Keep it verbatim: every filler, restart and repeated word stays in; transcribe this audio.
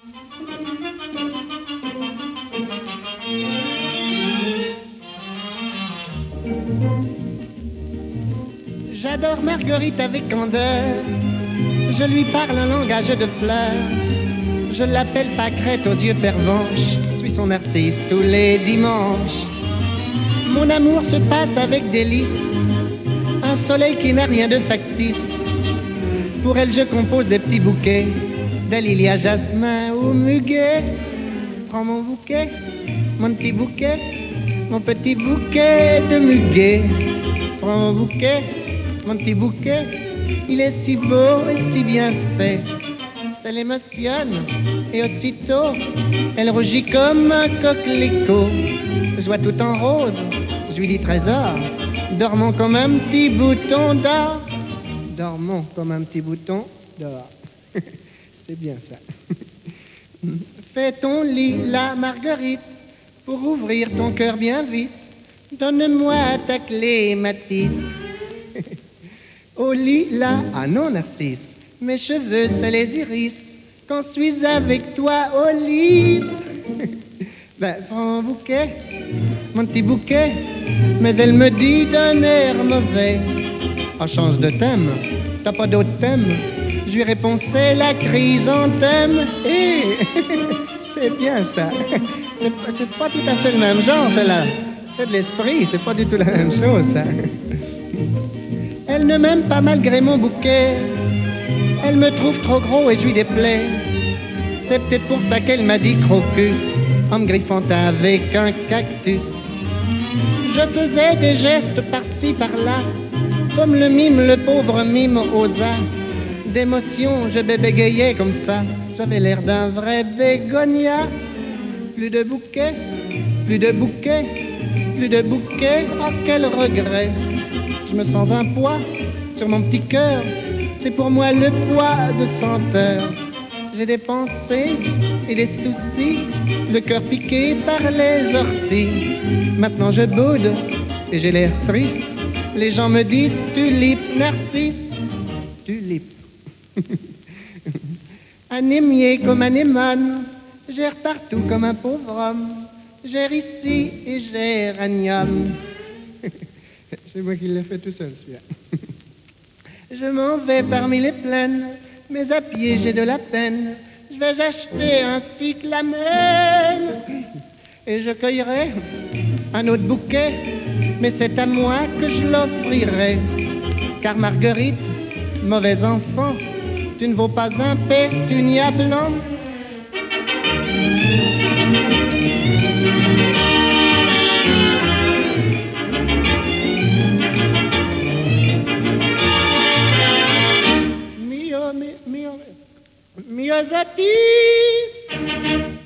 J'adore Marguerite avec candeur, je lui parle un langage de fleurs. Je l'appelle pâquerette aux yeux pervenches, suis son narcisse tous les dimanches. Mon amour se passe avec délice, un soleil qui n'a rien de factice. Pour elle je compose des petits bouquets, dahlia, jasmin ou muguet. Prends mon bouquet, mon petit bouquet, mon petit bouquet de muguet. Prends mon bouquet, mon petit bouquet, il est si beau et si bien fait. Ça l'émotionne et aussitôt elle rougit comme un coquelicot. Je vois tout en rose, je lui dis trésor, dormons comme un petit bouton d'or. Dormons comme un petit bouton d'or. C'est bien ça. Fais ton lit, la Marguerite, pour ouvrir ton cœur bien vite. Donne-moi ta clé, ma petite. Au lit, là, ah non, Narcisse, mes cheveux, c'est les iris. Quand je suis avec toi au lit. Ben, prends un bouquet, mon petit bouquet. Mais elle me dit d'un air mauvais: on change de thème, t'as pas d'autre thème? Je lui réponds: c'est la chrysanthème. Eh, c'est bien ça. C'est, c'est pas tout à fait le même genre, celle-là. C'est de l'esprit, c'est pas du tout la même chose, ça. Elle ne m'aime pas malgré mon bouquet. Elle me trouve trop gros et je lui déplais. C'est peut-être pour ça qu'elle m'a dit crocus, en me griffant avec un cactus. Je faisais des gestes par-ci, par-là, comme le mime, le pauvre mime osa. D'émotion, je bégayais comme ça. J'avais l'air d'un vrai bégonia. Plus de bouquet, plus de bouquet, plus de bouquet. Oh, quel regret. Je me sens un poids sur mon petit cœur. C'est pour moi le poids de senteur. J'ai des pensées et des soucis, le cœur piqué par les orties. Maintenant je boude et j'ai l'air triste. Les gens me disent tulipe, narcisse, tulipe. Anémié comme anémone, j'erre partout comme un pauvre homme. J'erre ici et géranium. C'est moi qui l'ai fait tout seul, celui-là. Je m'en vais parmi les plaines, mais à pied j'ai de la peine. Je vais acheter un cyclamen et je cueillerai un autre bouquet, mais c'est à moi que je l'offrirai. Car Marguerite, mauvais enfant, tu ne vaux pas un pétunia blanc. Mio, mio, mio, mio zatis.